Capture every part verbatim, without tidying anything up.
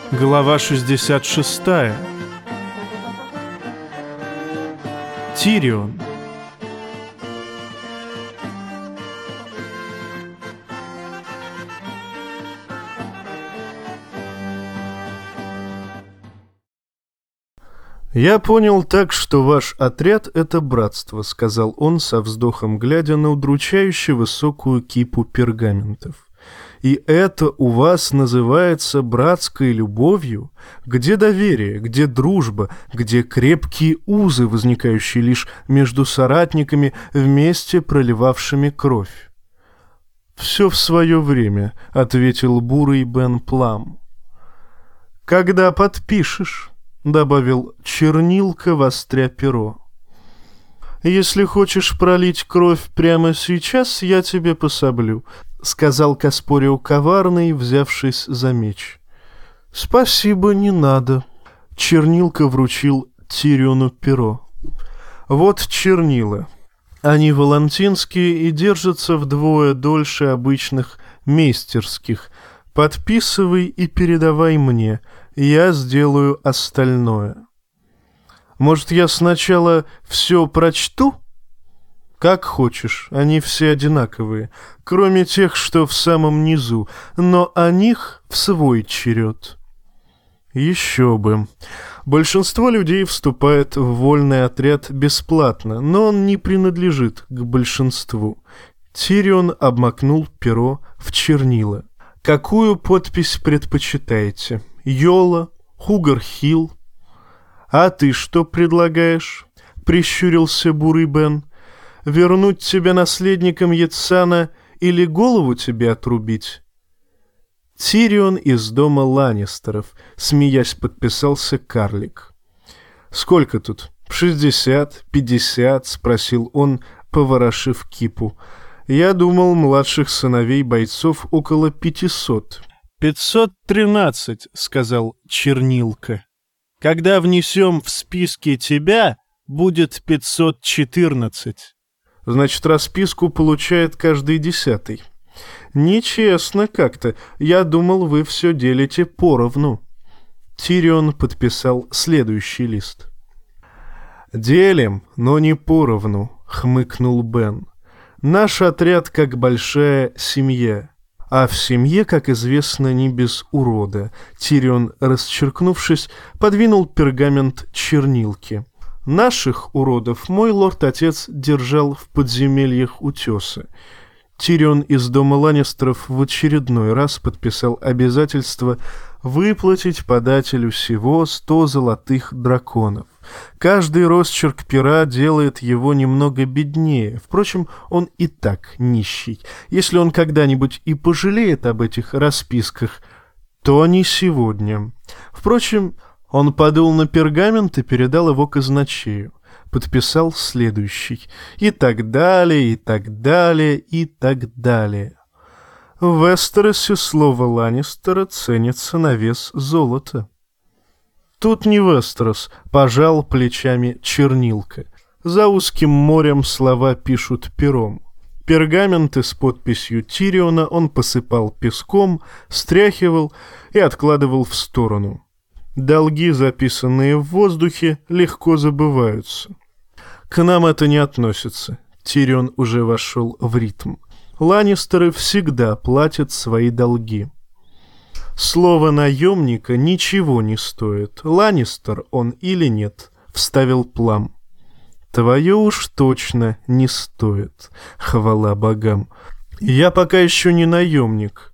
Глава шестьдесят шесть. Тирион. «Я понял так, что ваш отряд — это братство», — сказал он со вздохом, глядя на удручающе высокую кипу пергаментов. «И это у вас называется братской любовью? Где доверие, где дружба, где крепкие узы, возникающие лишь между соратниками, вместе проливавшими кровь?» «Все в свое время», — ответил бурый Бен Плам. «Когда подпишешь?» — добавил чернилка, востря перо. «Если хочешь пролить кровь прямо сейчас, я тебе пособлю», — сказал Каспорио коварный, взявшись за меч. «Спасибо, не надо». Чернилка вручил Тириону перо. «Вот чернила. Они волантинские и держатся вдвое дольше обычных мейстерских. Подписывай и передавай мне. Я сделаю остальное». «Может, я сначала все прочту?» «Как хочешь, они все одинаковые, кроме тех, что в самом низу, но о них в свой черед». «Еще бы. Большинство людей вступает в вольный отряд бесплатно, но он не принадлежит к большинству». Тирион обмакнул перо в чернила. «Какую подпись предпочитаете? Йола? Хугар-Хилл? А ты что предлагаешь?» — прищурился бурый Бен. «Вернуть тебя наследником Ятсана или голову тебе отрубить?» «Тирион из дома Ланнистеров», — смеясь подписался карлик. «Сколько тут? Шестьдесят? Пятьдесят?» — спросил он, поворошив кипу. «Я думал, младших сыновей бойцов около пятисот». «Пятьсот тринадцать», — сказал чернилка. «Когда внесем в списки тебя, будет пятьсот четырнадцать». «Значит, расписку получает каждый десятый». «Нечестно как-то. Я думал, вы все делите поровну». Тирион подписал следующий лист. «Делим, но не поровну», — хмыкнул Бен. «Наш отряд как большая семья». А в семье, как известно, не без урода. Тирион, расчеркнувшись, подвинул пергамент чернилки. Наших уродов мой лорд-отец держал в подземельях утеса. Тирион из дома Ланнистеров в очередной раз подписал обязательство выплатить подателю всего сто золотых драконов. Каждый росчерк пера делает его немного беднее. Впрочем, он и так нищий. Если он когда-нибудь и пожалеет об этих расписках, то не сегодня. Впрочем, он подул на пергамент и передал его казначею. Подписал следующий. И так далее, и так далее, и так далее. В Вестеросе слово Ланнистера ценится на вес золота. «Тут не Вестерос», — пожал плечами чернилка. «За узким морем слова пишут пером». Пергаменты с подписью Тириона он посыпал песком, стряхивал и откладывал в сторону. Долги, записанные в воздухе, легко забываются. «К нам это не относится». Тирион уже вошел в ритм. «Ланнистеры всегда платят свои долги». «Слово наемника ничего не стоит, Ланнистер он или нет», — вставил Плам. «Твое уж точно не стоит, хвала богам. Я пока еще не наемник».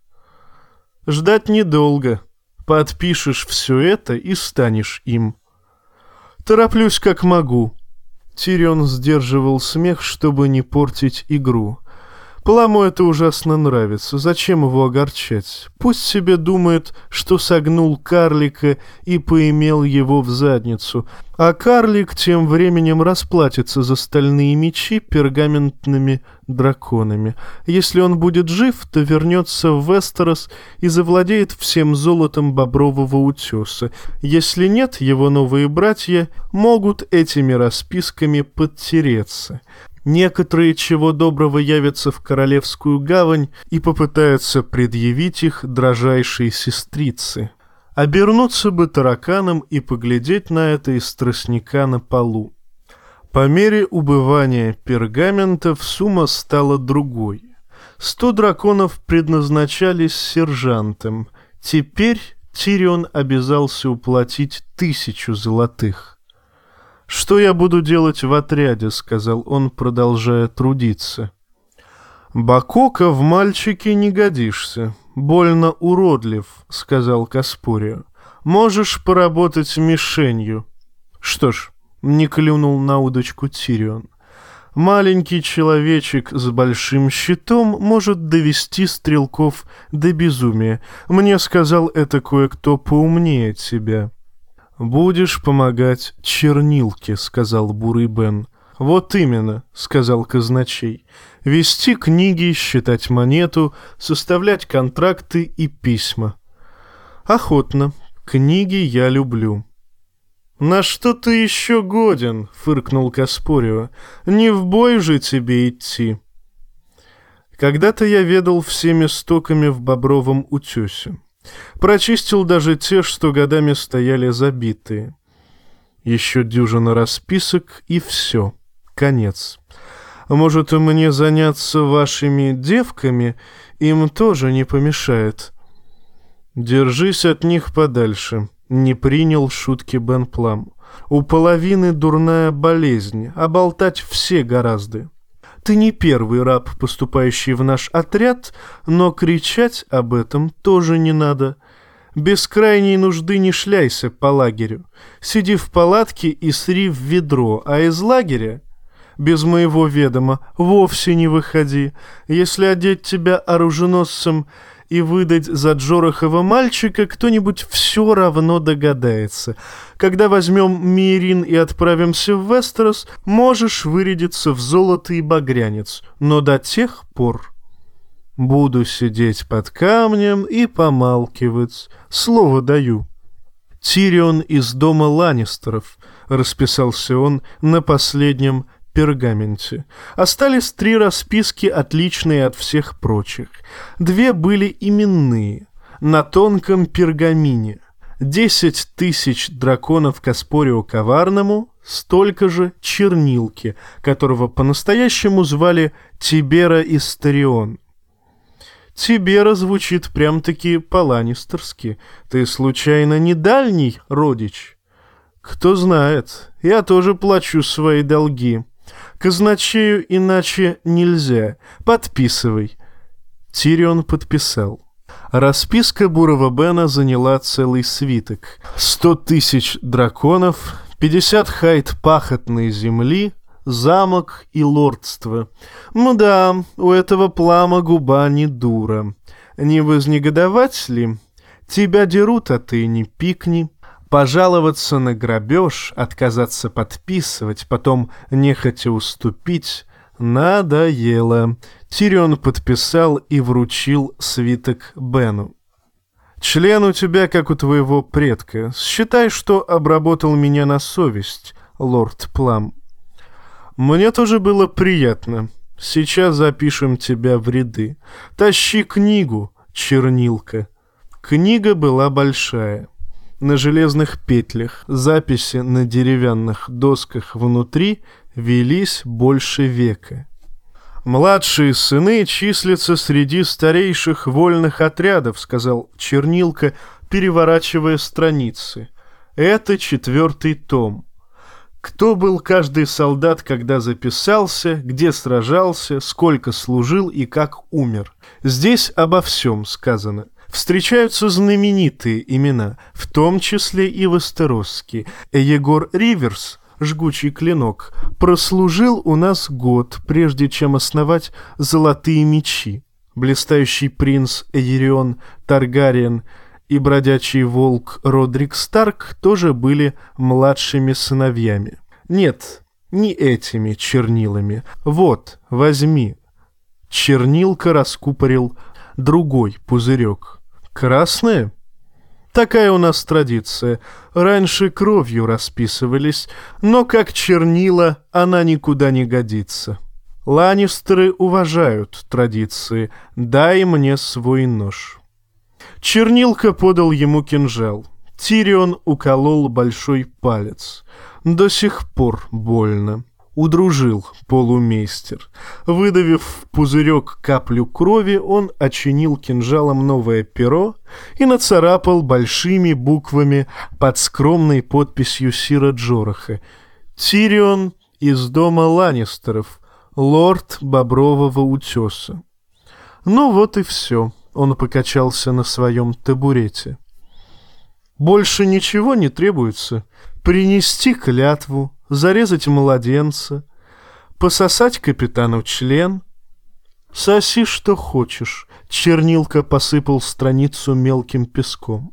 «Ждать недолго. Подпишешь все это и станешь им». «Тороплюсь как могу». Тирион сдерживал смех, чтобы не портить игру. Пламу это ужасно нравится. Зачем его огорчать? Пусть себе думает, что согнул карлика и поимел его в задницу. А карлик тем временем расплатится за стальные мечи пергаментными драконами. Если он будет жив, то вернется в Вестерос и завладеет всем золотом Бобрового утеса. Если нет, его новые братья могут этими расписками подтереться. Некоторые, чего доброго, явятся в Королевскую гавань и попытаются предъявить их дрожайшей сестрице. Обернуться бы тараканом и поглядеть на это из тростника на полу. По мере убывания пергаментов сумма стала другой. Сто драконов предназначались сержантам. Теперь Тирион обязался уплатить тысячу золотых. «Что я буду делать в отряде?» — сказал он, продолжая трудиться. «Бакока в мальчике не годишься. Больно уродлив», — сказал Каспорио. «Можешь поработать мишенью». «Что ж», — не клюнул на удочку Тирион, «маленький человечек с большим щитом может довести стрелков до безумия. Мне сказал это кое-кто поумнее тебя». «Будешь помогать чернилке», — сказал Бурый Бен. «Вот именно», — сказал казначей. «Вести книги, считать монету, составлять контракты и письма». «Охотно. Книги я люблю». «На что ты еще годен?» — фыркнул Каспорио. «Не в бой же тебе идти». «Когда-то я ведал всеми стоками в Бобровом утесе. Прочистил даже те, что годами стояли забитые. Еще дюжина расписок, и все. Конец. Может, мне заняться вашими девками? Им тоже не помешает». «Держись от них подальше», — не принял шутки Бен Плам. «У половины дурная болезнь, а болтать все гораздо. Ты не первый раб, поступающий в наш отряд, но кричать об этом тоже не надо. Без крайней нужды не шляйся по лагерю. Сиди в палатке и сри в ведро, а из лагеря, без моего ведома, вовсе не выходи. Если одеть тебя оруженосцем и выдать за Джорохова мальчика, кто-нибудь все равно догадается. Когда возьмем Миерин и отправимся в Вестерос, можешь вырядиться в золото и багрянец, но до тех пор буду сидеть под камнем и помалкивать. Слово даю». «Тирион из дома Ланнистеров», — расписался он на последнем пергаменте. Остались три расписки, отличные от всех прочих. Две были именные, на тонком пергамине. Десять тысяч драконов Каспорио Коварному, столько же чернилки, которого по-настоящему звали Тибера Истарион. Тибера звучит прям-таки по-ланнистерски. Ты, случайно, не дальний родич? Кто знает, я тоже плачу свои долги. Казначею иначе нельзя. Подписывай». Тирион подписал. Расписка Бурого Бена заняла целый свиток. Сто тысяч драконов, пятьдесят хайт пахотной земли, замок и лордство. Ну да, у этого Плама губа не дура. Не вознегодовать ли? Тебя дерут, а ты не пикни. Пожаловаться на грабеж, отказаться подписывать, потом нехотя уступить — надоело. Тирион подписал и вручил свиток Бену. «Член у тебя, как у твоего предка. Считай, что обработал меня на совесть, лорд Плам». «Мне тоже было приятно. Сейчас запишем тебя в ряды. Тащи книгу, чернилка». Книга была большая. На железных петлях, записи на деревянных досках внутри велись больше века. «Младшие сыны числятся среди старейших вольных отрядов», — сказал чернилка, переворачивая страницы. «Это четвертый том. Кто был каждый солдат, когда записался, где сражался, сколько служил и как умер. Здесь обо всем сказано. Встречаются знаменитые имена, в том числе и вестеросские. Егор Риверс, жгучий клинок, прослужил у нас год, прежде чем основать золотые мечи. Блистающий принц Эйрион Таргариен и бродячий волк Родрик Старк тоже были младшими сыновьями. Нет, не этими чернилами. Вот, возьми». Чернилка раскупорил другой пузырек. «Красная? Такая у нас традиция. Раньше кровью расписывались, но как чернила она никуда не годится. Ланнистеры уважают традиции. Дай мне свой нож». Чернилка подал ему кинжал. Тирион уколол большой палец. До сих пор больно. Удружил полумейстер. Выдавив в пузырек каплю крови, он очинил кинжалом новое перо и нацарапал большими буквами под скромной подписью Сира Джораха: «Тирион из дома Ланнистеров, лорд Бобрового утеса». Ну вот и все. Он покачался на своем табурете. Больше ничего не требуется. Принести клятву, зарезать младенца, пососать капитану член. Соси, что хочешь. Чернилка посыпал страницу мелким песком.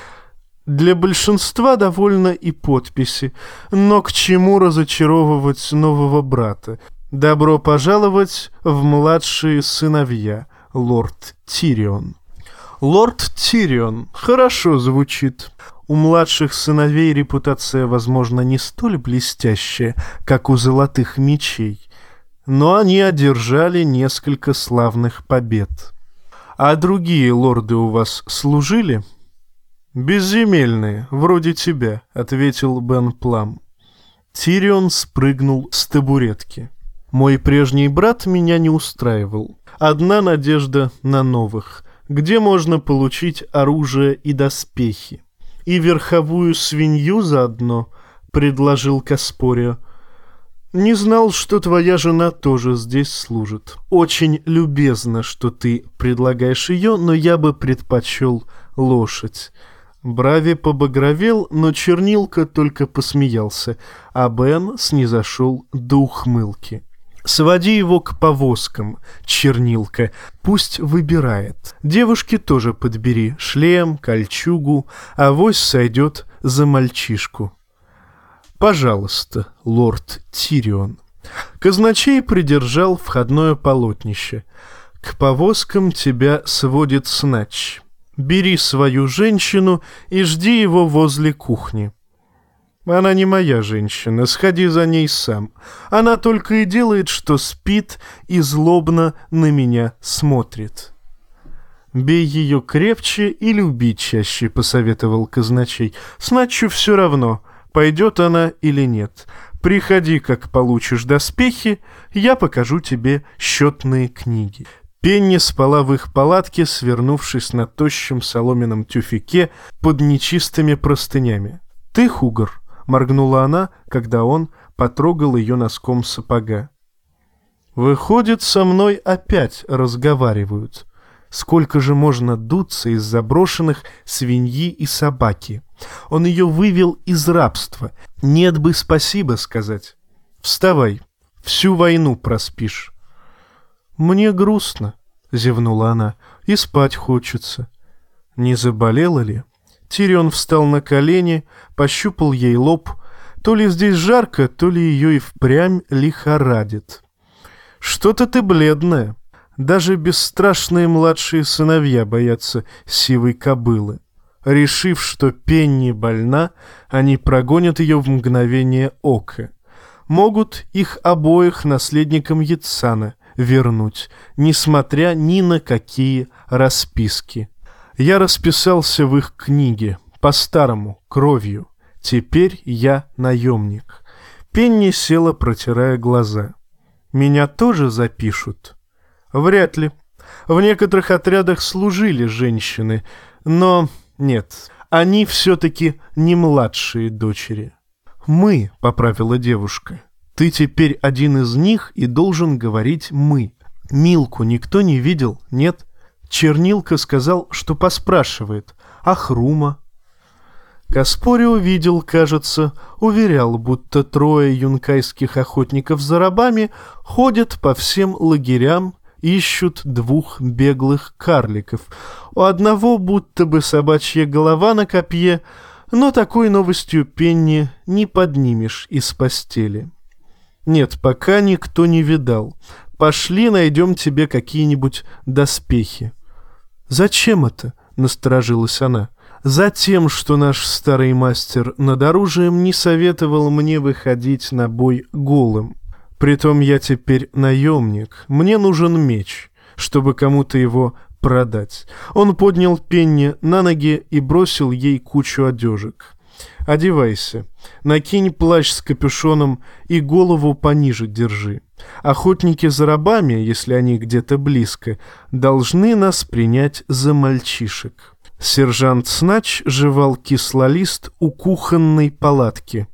Для большинства довольно и подписи, но к чему разочаровывать нового брата? Добро пожаловать в младшие сыновья, лорд Тирион. Лорд Тирион хорошо звучит. У младших сыновей репутация, возможно, не столь блестящая, как у золотых мечей, но они одержали несколько славных побед. А другие лорды у вас служили? Безземельные, вроде тебя, ответил Бен Плам. Тирион спрыгнул с табуретки. Мой прежний брат меня не устраивал. Одна надежда на новых, где можно получить оружие и доспехи. И верховую свинью заодно, предложил Каспорио. Не знал, что твоя жена тоже здесь служит. Очень любезно, что ты предлагаешь ее, но я бы предпочел лошадь. Брави побагровел, но Чернилка только посмеялся, а Бен снизошел до ухмылки. «Своди его к повозкам, Чернилка, пусть выбирает. Девушке тоже подбери шлем, кольчугу, авось сойдет за мальчишку». «Пожалуйста, лорд Тирион». Казначей придержал входное полотнище. «К повозкам тебя сводит снач. Бери свою женщину и жди его возле кухни». «Она не моя женщина, сходи за ней сам. Она только и делает, что спит и злобно на меня смотрит». «Бей ее крепче и люби чаще», — посоветовал казначей. «Сначу все равно, пойдет она или нет. Приходи, как получишь доспехи, я покажу тебе счетные книги». Пенни спала в их палатке, свернувшись на тощем соломенном тюфяке под нечистыми простынями. «Ты, Хугар?» — моргнула она, когда он потрогал ее носком сапога. «Выходит, со мной опять разговаривают. Сколько же можно дуться из заброшенных свиньи и собаки? Он ее вывел из рабства. Нет бы спасибо сказать. Вставай, всю войну проспишь». «Мне грустно», — зевнула она, — «и спать хочется». «Не заболела ли?» Тирион встал на колени, пощупал ей лоб. То ли здесь жарко, то ли ее и впрямь лихорадит. «Что-то ты бледная. Даже бесстрашные младшие сыновья боятся сивой кобылы. Решив, что Пенни больна, они прогонят ее в мгновение ока. Могут их обоих наследникам Ятсана вернуть, несмотря ни на какие расписки. Я расписался в их книге, по-старому, кровью. Теперь я наемник». Пенни села, протирая глаза. «Меня тоже запишут?» «Вряд ли. В некоторых отрядах служили женщины, но нет, они все-таки не младшие дочери». «Мы», — поправила девушка. «Ты теперь один из них и должен говорить «мы». Милку никто не видел, нет?» Чернилка сказал, что поспрашивает. «А Хрума?» Каспорио видел, кажется, уверял, будто трое юнкайских охотников за рабами ходят по всем лагерям, ищут двух беглых карликов. У одного будто бы собачья голова на копье, но такой новостью Пенни не поднимешь из постели. «Нет, пока никто не видал. Пошли, найдем тебе какие-нибудь доспехи». «Зачем это?» — насторожилась она. «Затем, что наш старый мастер над оружием не советовал мне выходить на бой голым. Притом я теперь наемник. Мне нужен меч, чтобы кому-то его продать. Он поднял Пенни на ноги и бросил ей кучу одежек. «Одевайся, накинь плащ с капюшоном и голову пониже держи. Охотники за рабами, если они где-то близко, должны нас принять за мальчишек». Сержант Снач жевал кислолист у кухонной палатки.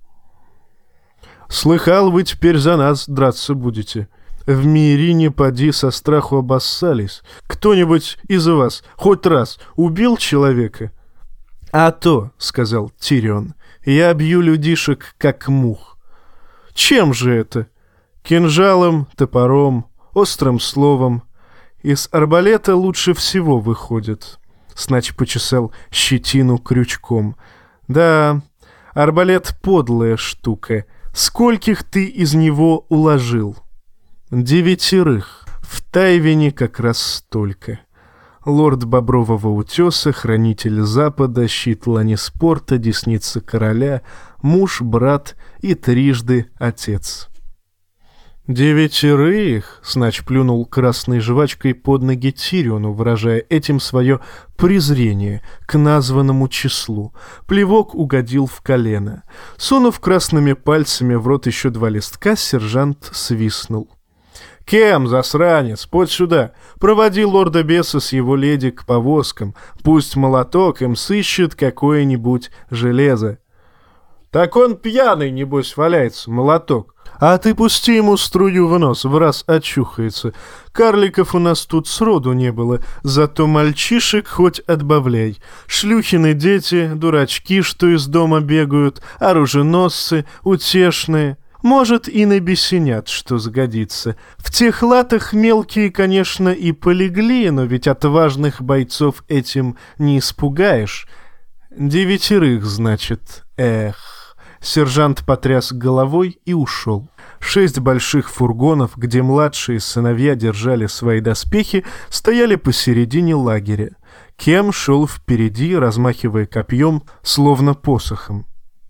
«Слыхал, вы теперь за нас драться будете. В Мирине поди со страху обоссались. Кто-нибудь из вас хоть раз убил человека?» «А то, — сказал Тирион, — я бью людишек, как мух». «Чем же это?» «Кинжалом, топором, острым словом. Из арбалета лучше всего выходит». Снач почесал щетину крючком. «Да, арбалет — подлая штука. Скольких ты из него уложил?» «Девятерых. В Тайвине как раз столько». Лорд Бобрового утеса, хранитель Запада, щит Ланниспорта, десница короля, муж, брат и трижды отец. «Девятерых!» — Снач плюнул красной жвачкой под ноги Тириону, выражая этим свое презрение к названному числу. Плевок угодил в колено. Сунув красными пальцами в рот еще два листка, сержант свистнул. «Кем, засранец, подь сюда, проводи лорда беса с его леди к повозкам, пусть молоток им сыщет какое-нибудь железо». «Так он пьяный, небось, валяется, молоток. А ты пусти ему струю в нос, в раз очухается. Карликов у нас тут сроду не было, зато мальчишек хоть отбавляй. Шлюхины дети, дурачки, что из дома бегают, оруженосцы, утешные». Может, и набесенят, что сгодится. В тех латах мелкие, конечно, и полегли, но ведь отважных бойцов этим не испугаешь. Девятерых, значит, эх. Сержант потряс головой и ушел. Шесть больших фургонов, где младшие сыновья держали свои доспехи, стояли посередине лагеря. Кем шел впереди, размахивая копьем, словно посохом.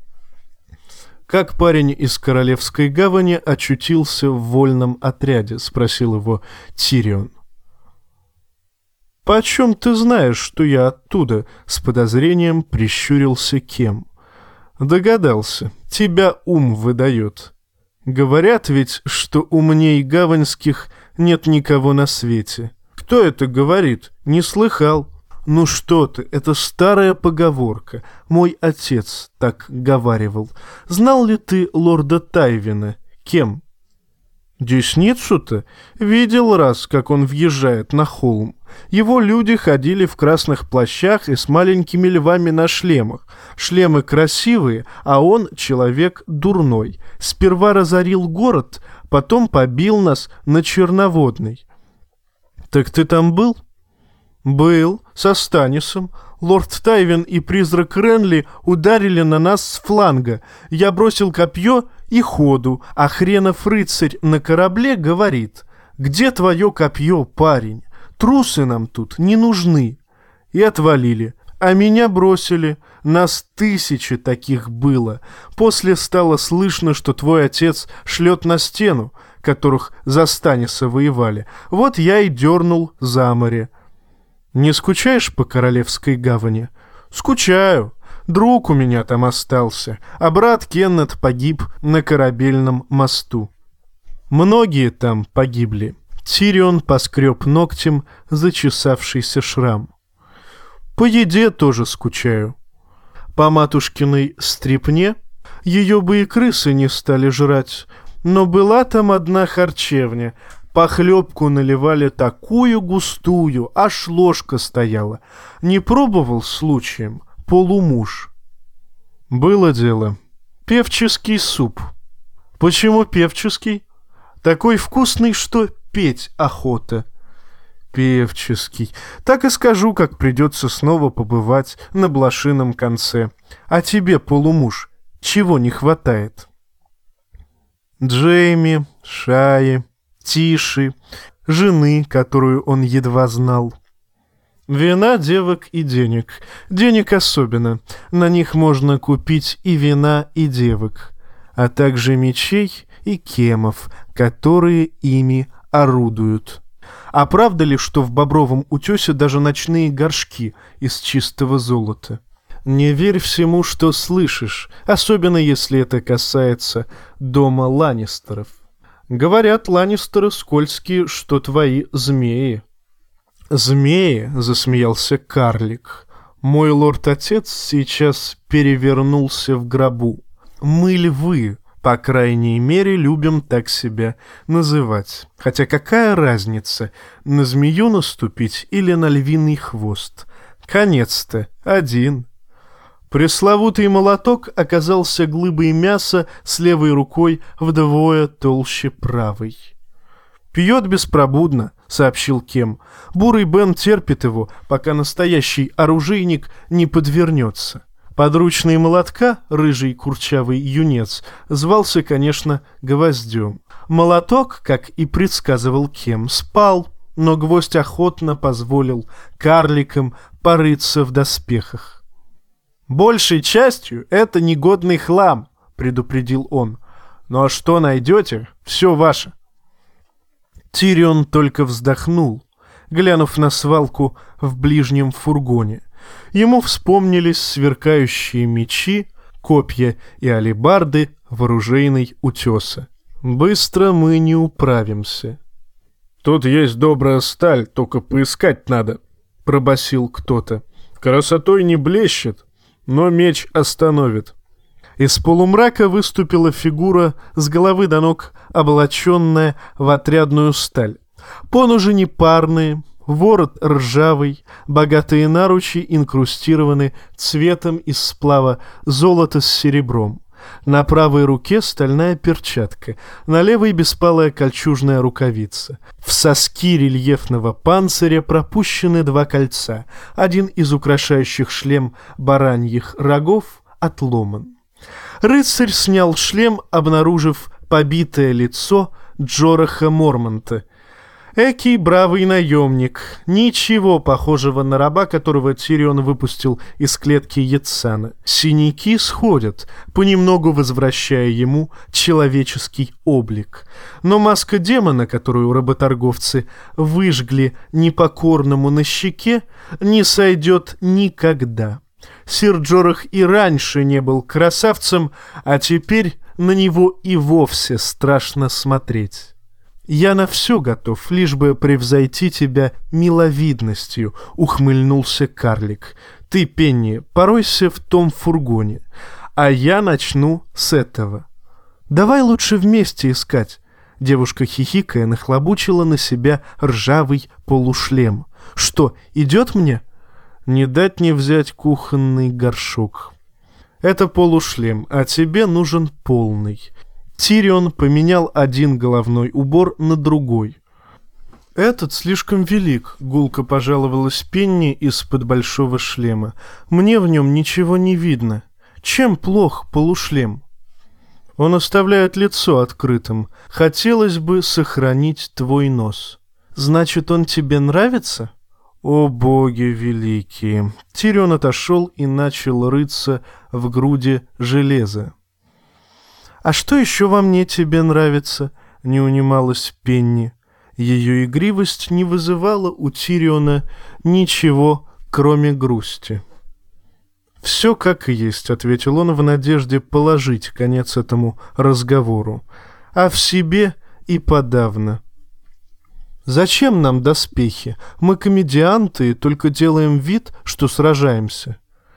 «Как парень из Королевской гавани очутился в вольном отряде?» — спросил его Тирион. «Почем ты знаешь, что я оттуда?» — с подозрением прищурился Кем. «Догадался. Тебя ум выдает. Говорят ведь, что умней гаванских нет никого на свете». «Кто это говорит? Не слыхал». «Ну что ты, это старая поговорка. Мой отец так говаривал. Знал ли ты лорда Тайвина? Кем?» «Десницу-то? Видел раз, как он въезжает на холм. Его люди ходили в красных плащах и с маленькими львами на шлемах. Шлемы красивые, а он человек дурной. Сперва разорил город, потом побил нас на Черноводной». «Так ты там был?» «Был, со Станисом. Лорд Тайвин и призрак Ренли ударили на нас с фланга. Я бросил копье и ходу, а хренов рыцарь на корабле говорит: «Где твое копье, парень? Трусы нам тут не нужны». И отвалили. А меня бросили. Нас тысячи таких было. После стало слышно, что твой отец шлет на стену, которых за Станиса воевали. Вот я и дернул за море. «Не скучаешь по Королевской гавани?» «Скучаю. Друг у меня там остался, а брат Кеннет погиб на корабельном мосту». «Многие там погибли». Тирион поскреб ногтем зачесавшийся шрам. «По еде тоже скучаю. По матушкиной стрипне ее бы и крысы не стали жрать, но была там одна харчевня». Похлебку наливали такую густую, аж ложка стояла. Не пробовал случаем? Полумуж. Было дело. Певческий суп. Почему певческий? Такой вкусный, что петь охота. Певческий. Так и скажу, как придется снова побывать на блошином конце. А тебе, полумуж, чего не хватает? Джейми, Шаи, Тиши, жены, которую он едва знал. Вина, девок и денег. Денег особенно. На них можно купить и вина, и девок, а также мечей и кемов, которые ими орудуют. А правда ли, что в Бобровом утесе даже ночные горшки из чистого золота? Не верь всему, что слышишь, особенно если это касается дома Ланнистеров. Говорят, Ланнистеры скользкие, что твои змеи. «Змеи?» — засмеялся карлик. «Мой лорд-отец сейчас перевернулся в гробу. Мы львы, по крайней мере, любим так себя называть. Хотя какая разница, на змею наступить или на львиный хвост? Конец-то один». Пресловутый молоток оказался глыбой мяса с левой рукой вдвое толще правой. «Пьет беспробудно», — сообщил Кем. «Бурый Бен терпит его, пока настоящий оружейник не подвернется». Подручный молотка, рыжий курчавый юнец, звался, конечно, Гвоздем. Молоток, как и предсказывал Кем, спал, но Гвоздь охотно позволил карликам порыться в доспехах. «Большей частью это негодный хлам», — предупредил он. «Ну а что найдете, все ваше». Тирион только вздохнул, глянув на свалку в ближнем фургоне. Ему вспомнились сверкающие мечи, копья и алебарды в оружейной утеса. «Быстро мы не управимся». «Тут есть добрая сталь, только поискать надо», — пробасил кто-то. «Красотой не блещет, но меч остановит». Из полумрака выступила фигура с головы до ног, облаченная в отрядную сталь. Поножи непарные, ворот ржавый, богатые наручи инкрустированы цветом из сплава золота с серебром. На правой руке стальная перчатка, на левой беспалая кольчужная рукавица. В соски рельефного панциря пропущены два кольца, один из украшающих шлем бараньих рогов отломан. Рыцарь снял шлем, обнаружив побитое лицо Джораха Мормонта. Экий бравый наемник, ничего похожего на раба, которого Тирион выпустил из клетки Ятсана. Синяки сходят, понемногу возвращая ему человеческий облик. Но маска демона, которую работорговцы выжгли непокорному на щеке, не сойдет никогда. Сир Джорах и раньше не был красавцем, а теперь на него и вовсе страшно смотреть. «Я на все готов, лишь бы превзойти тебя миловидностью», — ухмыльнулся карлик. «Ты, Пенни, поройся в том фургоне, а я начну с этого». «Давай лучше вместе искать». Девушка, хихикая, нахлобучила на себя ржавый полушлем. «Что, идет мне?» «Не дать не взять кухонный горшок». «Это полушлем, а тебе нужен полный». Тирион поменял один головной убор на другой. «Этот слишком велик», — гулко пожаловалась Пенни из-под большого шлема. «Мне в нем ничего не видно. Чем плох полушлем?» «Он оставляет лицо открытым. Хотелось бы сохранить твой нос». «Значит, он тебе нравится?» «О боги великие!» Тирион отошел и начал рыться в груди железа. «А что еще во мне тебе нравится?» — не унималась Пенни. Ее игривость не вызывала у Тириона ничего, кроме грусти. «Все как и есть», — ответил он в надежде положить конец этому разговору. «А в себе и подавно». «Зачем нам доспехи? Мы комедианты и только делаем вид, что сражаемся».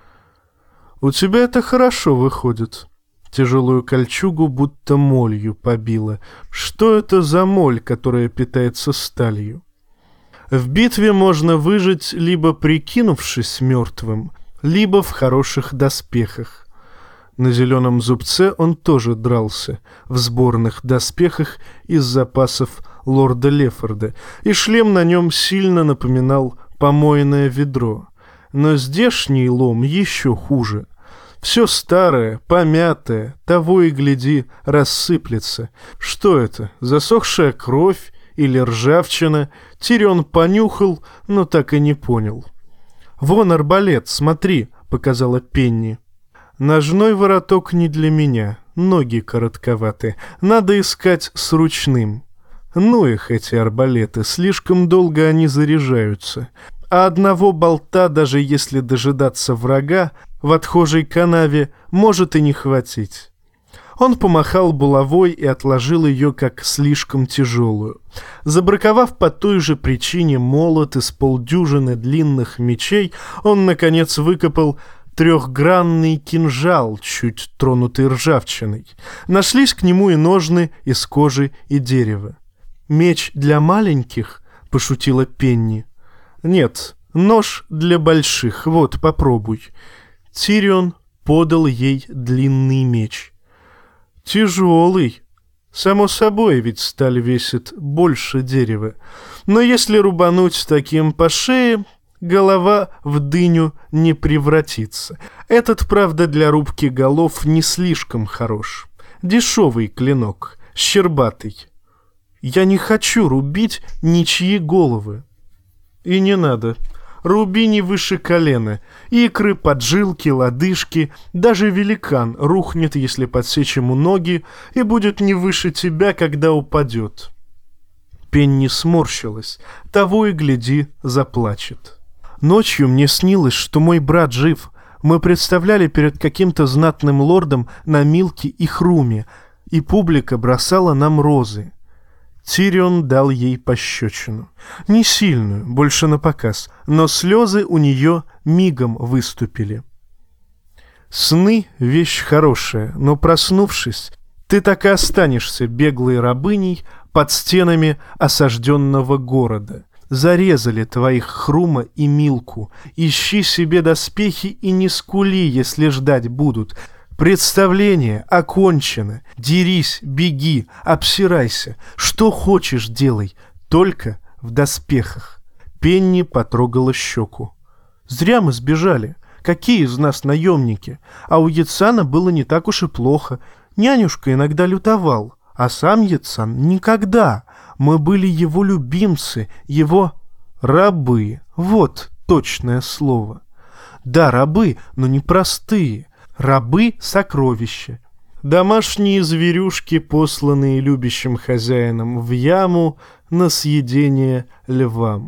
«У тебя это хорошо выходит». Тяжелую кольчугу будто молью побила. Что это за моль, которая питается сталью? В битве можно выжить, либо прикинувшись мертвым, либо в хороших доспехах. На зеленом зубце он тоже дрался, в сборных доспехах из запасов лорда Лефорда, и шлем на нем сильно напоминал помойное ведро. Но здешний лом еще хуже. Все старое, помятое, того и гляди, рассыплется. Что это, засохшая кровь или ржавчина? Тирион понюхал, но так и не понял. «Вон арбалет, смотри», — показала Пенни. «Ножной вороток не для меня, ноги коротковаты, надо искать с ручным». Ну их, эти арбалеты, слишком долго они заряжаются. А одного болта, даже если дожидаться врага, в отхожей канаве может и не хватить. Он помахал булавой и отложил ее как слишком тяжелую. Забраковав по той же причине молот из полдюжины длинных мечей, он, наконец, выкопал трехгранный кинжал, чуть тронутый ржавчиной. Нашлись к нему и ножны из кожи и дерева. «Меч для маленьких?» — пошутила Пенни. «Нет, нож для больших. Вот, попробуй». Тирион подал ей длинный меч. «Тяжелый. Само собой, ведь сталь весит больше дерева. Но если рубануть таким по шее, голова в дыню не превратится. Этот, правда, для рубки голов не слишком хорош. Дешевый клинок, щербатый. Я не хочу рубить ничьи головы». «И не надо. Руби не выше колена. Икры, поджилки, лодыжки. Даже великан рухнет, если подсечь ему ноги, и будет не выше тебя, когда упадет». Пенни сморщилась. Того и гляди, заплачет. «Ночью мне снилось, что мой брат жив. Мы представляли перед каким-то знатным лордом на Милке и Хруме, и публика бросала нам розы». Тирион дал ей пощечину. Не сильную, больше напоказ, но слезы у нее мигом выступили. «Сны — вещь хорошая, но, проснувшись, ты так и останешься беглой рабыней под стенами осажденного города. Зарезали твоих Хрума и Милку. Ищи себе доспехи и не скули, если ждать будут. Представление окончено. Дерись, беги, обсирайся. Что хочешь делай, только в доспехах». Пенни потрогала щеку. «Зря мы сбежали. Какие из нас наемники? А у Яцана было не так уж и плохо. Нянюшка иногда лютовал, а сам Яцан никогда. Мы были его любимцы, его рабы. Вот точное слово. Да, рабы, но не простые. Рабы — сокровища. Домашние зверюшки, посланные любящим хозяином в яму на съедение львам».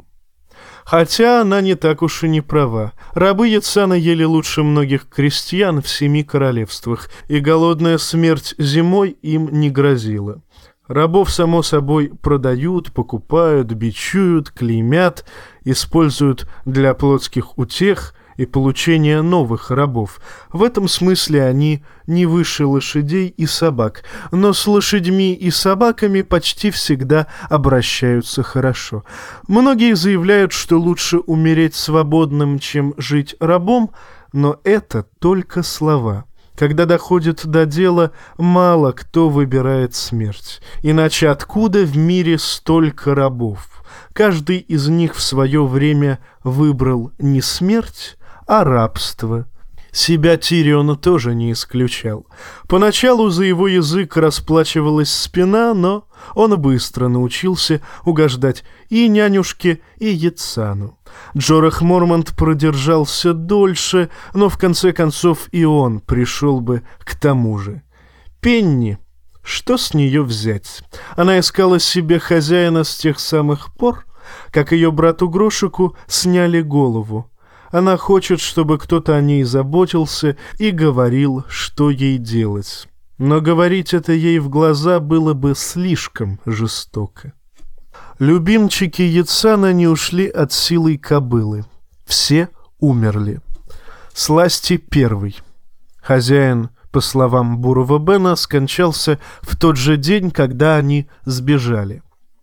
Хотя она не так уж и не права. Рабы Яцана ели лучше многих крестьян в семи королевствах, и голодная смерть зимой им не грозила. Рабов, само собой, продают, покупают, бичуют, клеймят, используют для плотских утех и получения новых рабов. В этом смысле они не выше лошадей и собак, но с лошадьми и собаками почти всегда обращаются хорошо. Многие заявляют, что лучше умереть свободным, чем жить рабом, но это только слова. Когда доходит до дела, мало кто выбирает смерть. Иначе откуда в мире столько рабов? Каждый из них в свое время выбрал не смерть, а рабство. Себя Тирион тоже не исключал. Поначалу за его язык расплачивалась спина, но он быстро научился угождать и нянюшке, и Яцану. Джорах Мормонт продержался дольше, но в конце концов и он пришел бы к тому же. Пенни, что с нее взять? Она искала себе хозяина с тех самых пор, как ее брату Грошику сняли голову. Она хочет, чтобы кто-то о ней заботился и говорил, что ей делать. Но говорить это ей в глаза было бы слишком жестоко. Любимчики Яцана не ушли от силы кобылы. Все умерли. Сласти первый. Хозяин, по словам Бурого Бена, скончался в тот же день, когда они сбежали.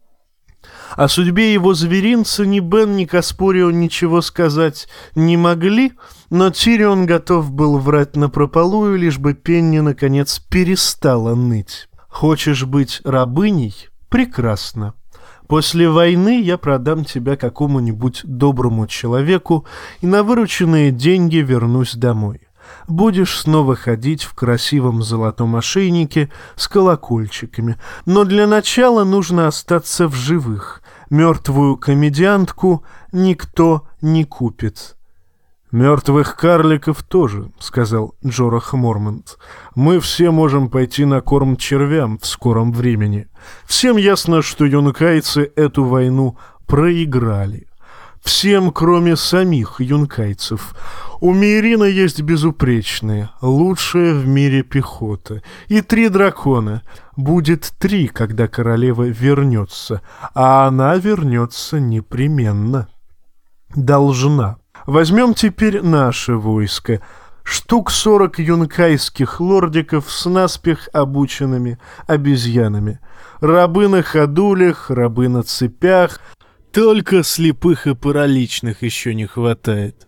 О судьбе его зверинца ни Бен, ни Каспорио ничего сказать не могли, но Тирион готов был врать напропалую, лишь бы Пенни, наконец, перестала ныть. «Хочешь быть рабыней? Прекрасно. После войны я продам тебя какому-нибудь доброму человеку и на вырученные деньги вернусь домой. Будешь снова ходить в красивом золотом ошейнике с колокольчиками, но для начала нужно остаться в живых. Мертвую комедиантку никто не купит». «Мертвых карликов тоже», — сказал Джорах Мормонт. «Мы все можем пойти на корм червям в скором времени. Всем ясно, что юнкайцы эту войну проиграли. Всем, кроме самих юнкайцев. У Мейрина есть безупречная, лучшая в мире пехота. И три дракона. Будет три, когда королева вернется. А она вернется непременно. Должна. Возьмем теперь наше войско. Штук сорок юнкайских лордиков с наспех обученными обезьянами. Рабы на ходулях, рабы на цепях. Только слепых и параличных еще не хватает.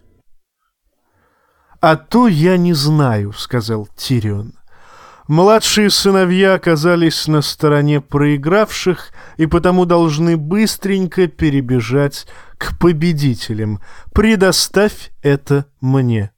«А то я не знаю», — сказал Тирион. «Младшие сыновья оказались на стороне проигравших и потому должны быстренько перебежать к победителям. Предоставь это мне».